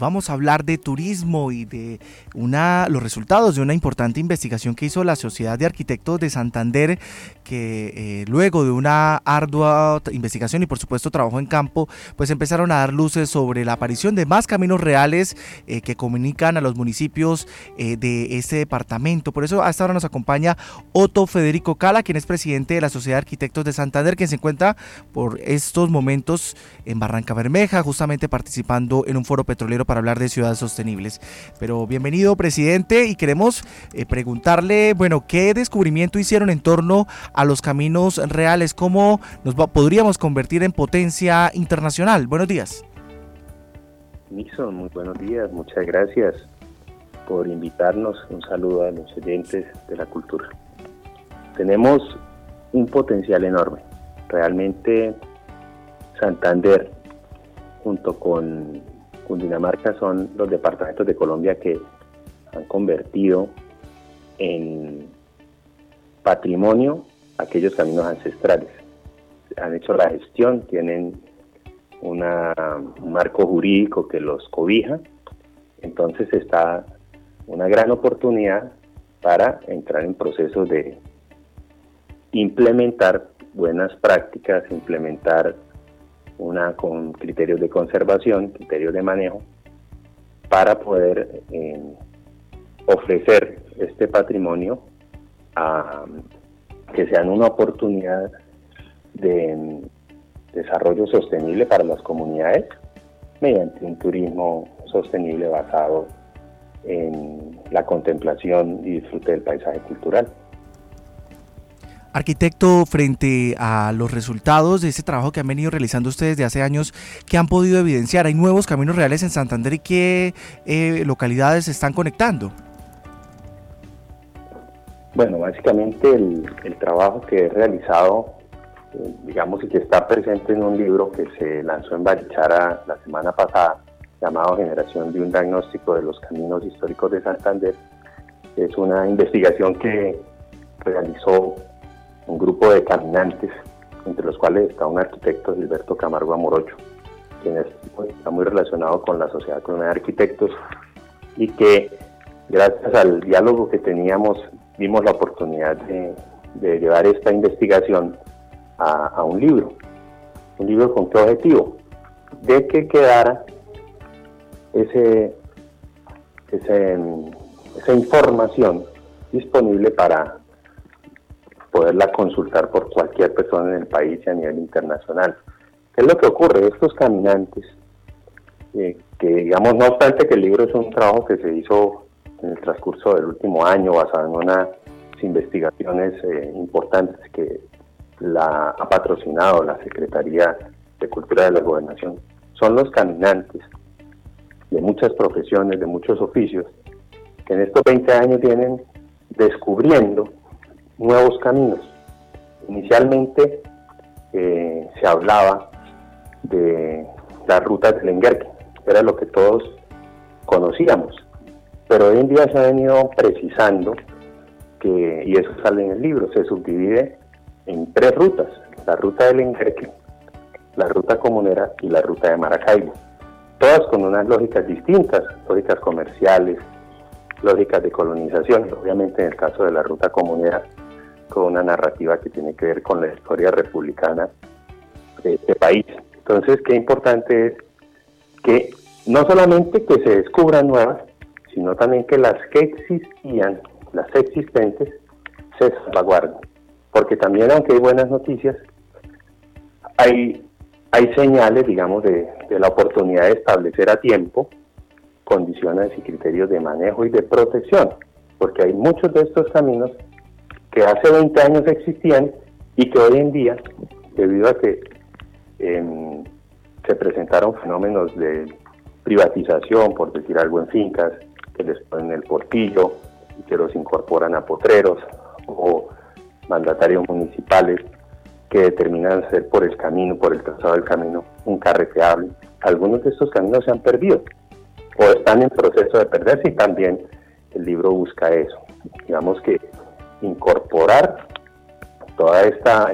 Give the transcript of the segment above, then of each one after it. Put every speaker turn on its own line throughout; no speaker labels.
Vamos a hablar de turismo y de los resultados de una importante investigación que hizo la Sociedad de Arquitectos de Santander, que luego de una ardua investigación y por supuesto trabajo en campo, pues empezaron a dar luces sobre la aparición de más caminos reales que comunican a los municipios de ese departamento. Por eso hasta ahora nos acompaña Otto Federico Cala, quien es presidente de la Sociedad de Arquitectos de Santander, quien se encuentra por estos momentos en Barrancabermeja, justamente participando en un foro petrolero para hablar de ciudades sostenibles. Pero bienvenido, presidente, y queremos preguntarle, bueno, ¿qué descubrimiento hicieron en torno a los caminos reales? ¿Cómo podríamos convertir en potencia internacional? Buenos días.
Nixon, muy buenos días, muchas gracias por invitarnos. Un saludo a los oyentes de la cultura. Tenemos un potencial enorme. Realmente Santander, junto con Cundinamarca, son los departamentos de Colombia que han convertido en patrimonio aquellos caminos ancestrales. Han hecho la gestión, tienen un marco jurídico que los cobija, entonces está una gran oportunidad para entrar en procesos de implementar buenas prácticas, implementar con criterios de conservación, criterios de manejo, para poder ofrecer este patrimonio que sean una oportunidad de desarrollo sostenible para las comunidades mediante un turismo sostenible basado en la contemplación y disfrute del paisaje cultural.
Arquitecto, frente a los resultados de ese trabajo que han venido realizando ustedes de hace años, ¿qué han podido evidenciar? ¿Hay nuevos caminos reales en Santander y qué localidades se están conectando?
Bueno, básicamente el trabajo que he realizado, digamos, y que está presente en un libro que se lanzó en Barichara la semana pasada, llamado Generación de un diagnóstico de los caminos históricos de Santander, es una investigación que realizó un grupo de caminantes, entre los cuales está un arquitecto, Gilberto Camargo Amorocho, quien está muy relacionado con la Sociedad Colombiana de Arquitectos, y que gracias al diálogo que teníamos vimos la oportunidad de llevar esta investigación a un libro. ¿Un libro con qué objetivo? De que quedara esa información disponible para poderla consultar por cualquier persona en el país y a nivel internacional. ¿Qué es lo que ocurre? Estos caminantes, que digamos, no obstante que el libro es un trabajo que se hizo en el transcurso del último año basado en unas investigaciones importantes que ha patrocinado la Secretaría de Cultura de la Gobernación, son los caminantes de muchas profesiones, de muchos oficios, que en estos 20 años vienen descubriendo nuevos caminos. Inicialmente se hablaba de las rutas del Enguerque, era lo que todos conocíamos, pero hoy en día se ha venido precisando y eso sale en el libro, se subdivide en 3 rutas: la ruta del Enguerque, la ruta comunera y la ruta de Maracaibo, todas con unas lógicas distintas, lógicas comerciales, lógicas de colonización, obviamente en el caso de la ruta comunera con una narrativa que tiene que ver con la historia republicana de este país. Entonces, qué importante es que no solamente que se descubran nuevas, sino también que las que existían, las existentes, se salvaguarden. Porque también, aunque hay buenas noticias, hay señales, digamos, de la oportunidad de establecer a tiempo condiciones y criterios de manejo y de protección, porque hay muchos de estos caminos que hace 20 años existían y que hoy en día, debido a que se presentaron fenómenos de privatización, por decir algo, en fincas, que les ponen el portillo y que los incorporan a potreros, o mandatarios municipales que determinan hacer por el trazado del camino, un carreteable. Algunos de estos caminos se han perdido o están en proceso de perderse, y también el libro busca eso. Digamos que incorporar toda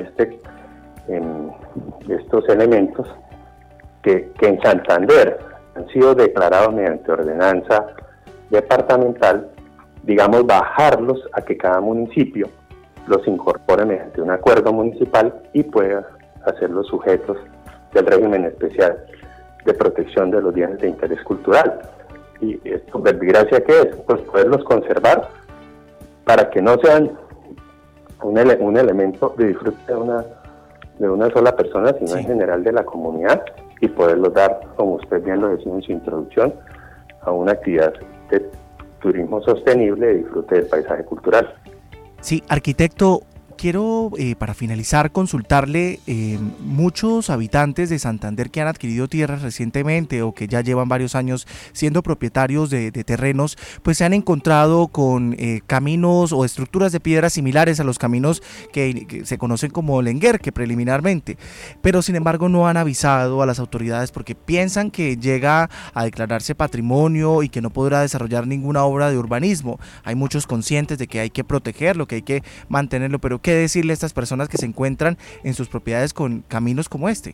estos elementos que en Santander han sido declarados mediante ordenanza departamental, digamos, bajarlos a que cada municipio los incorpore mediante un acuerdo municipal y pueda hacerlos sujetos del régimen especial de protección de los bienes de interés cultural. ¿Y esto, verbigracia qué es? Pues poderlos conservar para que no sean un elemento de disfrute de una sola persona, sino en general de la comunidad, y poderlos dar, como usted bien lo decía en su introducción, a una actividad de turismo sostenible de disfrute del paisaje cultural.
Sí, arquitecto, quiero para finalizar consultarle, muchos habitantes de Santander que han adquirido tierras recientemente o que ya llevan varios años siendo propietarios de terrenos, pues se han encontrado con caminos o estructuras de piedra similares a los caminos que se conocen como lenguerque preliminarmente, pero sin embargo no han avisado a las autoridades porque piensan que llega a declararse patrimonio y que no podrá desarrollar ninguna obra de urbanismo. Hay muchos conscientes de que hay que protegerlo, que hay que mantenerlo, pero ¿qué decirle a estas personas que se encuentran en sus propiedades con caminos como este?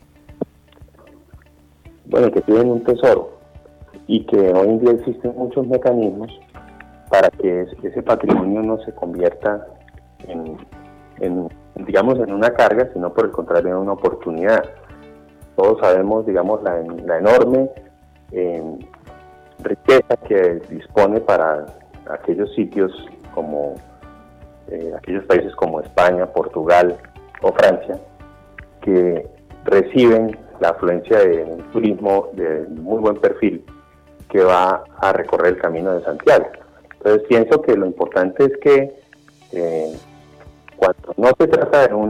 Bueno, que tienen un tesoro y que hoy en día existen muchos mecanismos para que ese patrimonio no se convierta digamos, en una carga, sino por el contrario en una oportunidad. Todos sabemos, digamos, la enorme riqueza que dispone para aquellos sitios como aquellos países como España, Portugal o Francia, que reciben la afluencia de un turismo de muy buen perfil que va a recorrer el Camino de Santiago. Entonces pienso que lo importante es que cuando no se trata de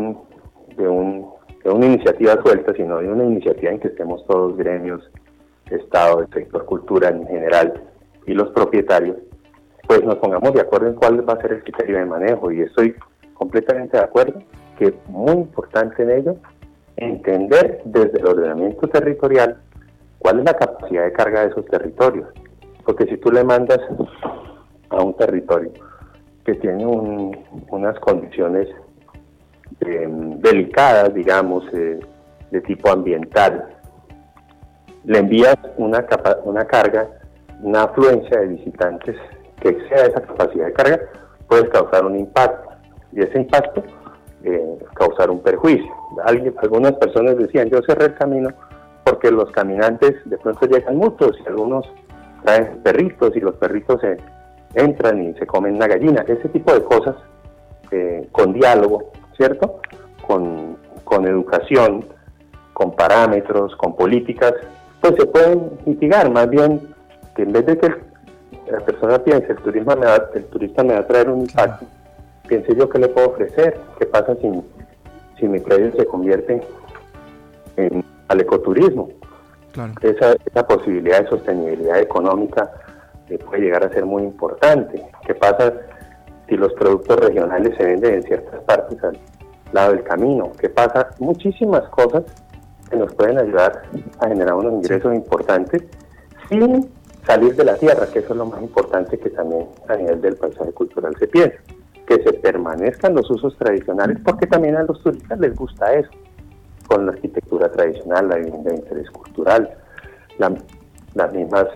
una iniciativa suelta, sino de una iniciativa en que estemos todos, gremios, Estado, el sector cultura en general y los propietarios, pues nos pongamos de acuerdo en cuál va a ser el criterio de manejo, y estoy completamente de acuerdo que es muy importante en ello entender desde el ordenamiento territorial cuál es la capacidad de carga de esos territorios, porque si tú le mandas a un territorio que tiene unas condiciones delicadas, digamos, de tipo ambiental, le envías una carga, una afluencia de visitantes que exceda esa capacidad de carga, puede causar un impacto, y ese impacto causar un perjuicio. Algunas personas decían, yo cerré el camino porque los caminantes de pronto llegan muchos y algunos traen perritos y los perritos entran y se comen una gallina. Ese tipo de cosas, con diálogo, ¿cierto? Con educación, con parámetros, con políticas, pues se pueden mitigar. Más bien, que en vez de que la persona piense, el turista me va a traer un impacto, piense yo qué le puedo ofrecer, qué pasa si mi predio se convierte al ecoturismo. Claro. Esa posibilidad de sostenibilidad económica puede llegar a ser muy importante. ¿Qué pasa si los productos regionales se venden en ciertas partes al lado del camino? ¿Qué pasa? Muchísimas cosas que nos pueden ayudar a generar unos ingresos importantes sin salir de la tierra, que eso es lo más importante que también a nivel del paisaje cultural se piensa, que se permanezcan los usos tradicionales, porque también a los turistas les gusta eso, con la arquitectura tradicional, la vivienda de interés cultural, las mismas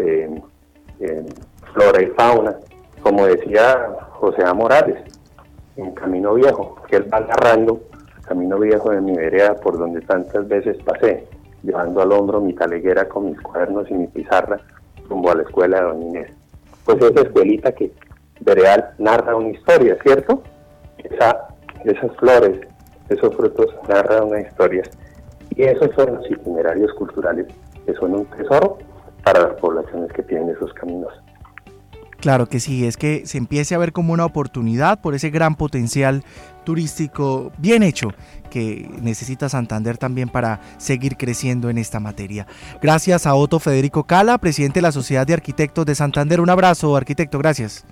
flora y fauna, como decía José A. Morales, en Camino Viejo, que él va narrando Camino Viejo de mi vereda por donde tantas veces pasé, llevando al hombro mi taleguera con mis cuadernos y mi pizarra rumbo a la escuela de Don Inés. Pues esa escuelita que veredal narra una historia, ¿cierto? Esas flores, esos frutos narran una historia, y esos son los itinerarios culturales que son un tesoro para las poblaciones que tienen esos caminos.
Claro que sí, es que se empiece a ver como una oportunidad por ese gran potencial turístico bien hecho que necesita Santander también para seguir creciendo en esta materia. Gracias a Otto Federico Cala, presidente de la Sociedad de Arquitectos de Santander. Un abrazo, arquitecto, gracias.